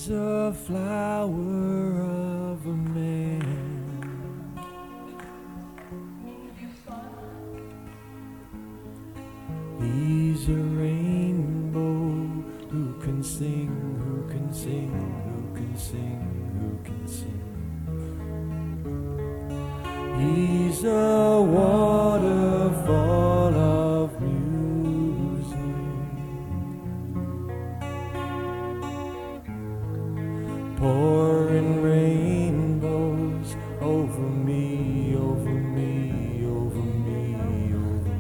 He's a flower of a man. He's a rainbow who can sing, who can sing, who can sing, who can sing. He's a waterfall of music, pouring rainbows over me, over me, over me, over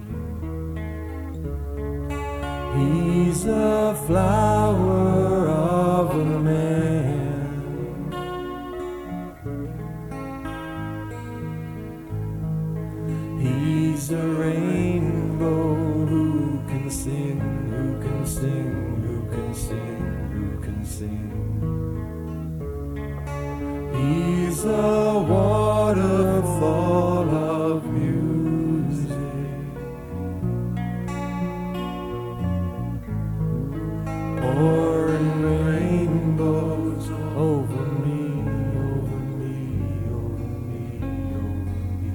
me. He's a flower of a man. He's a rainbow who can sing, who can sing, who can sing, who can sing. He's a waterfall of music, pouring rainbows over me, over me, over me, over me.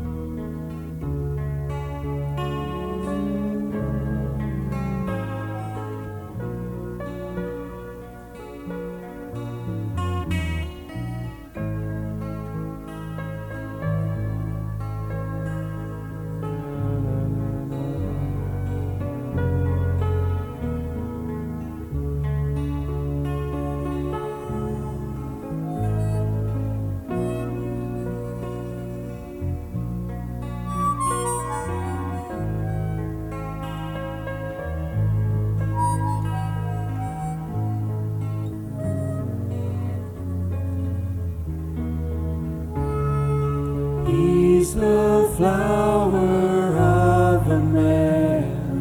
He's the flower of a man.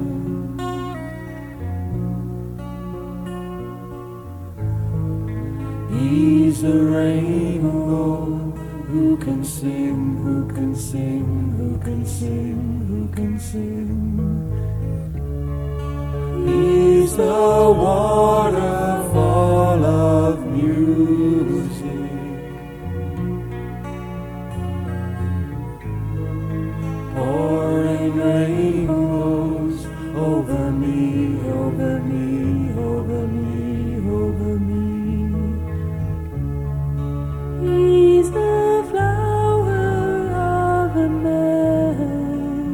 He's a rainbow who can sing, who can sing, who can sing, who can sing. He's the waterfall of music, pouring rainbows over me, over me, over me, over me. He's the flower of a man.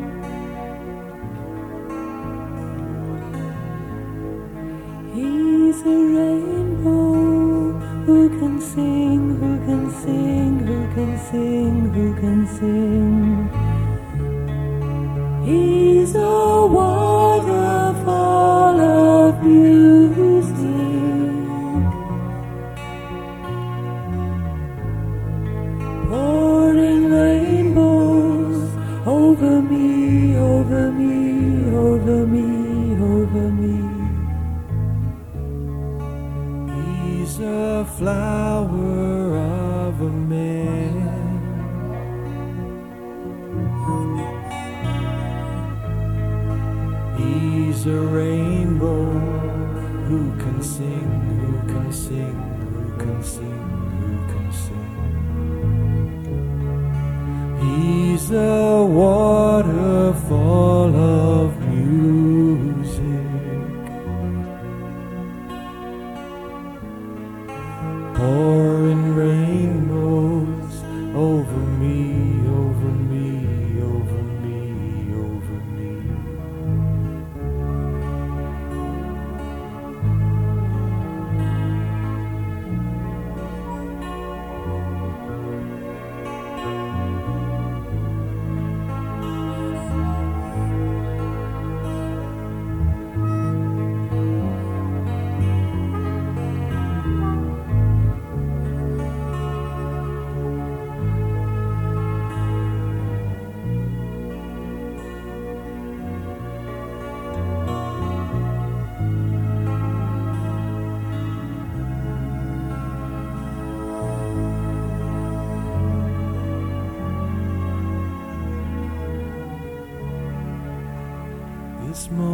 He's a rainbow who can sing, who can sing, who can sing, who can sing. He's a waterfall of music, pouring rainbows over me, over me, over me, over me. He's a flower of a man. He's a rainbow who can sing, who can sing, who can sing, who can sing. He's a waterfall of music, pouring rainbows over me, over me, over me, over me. this moment.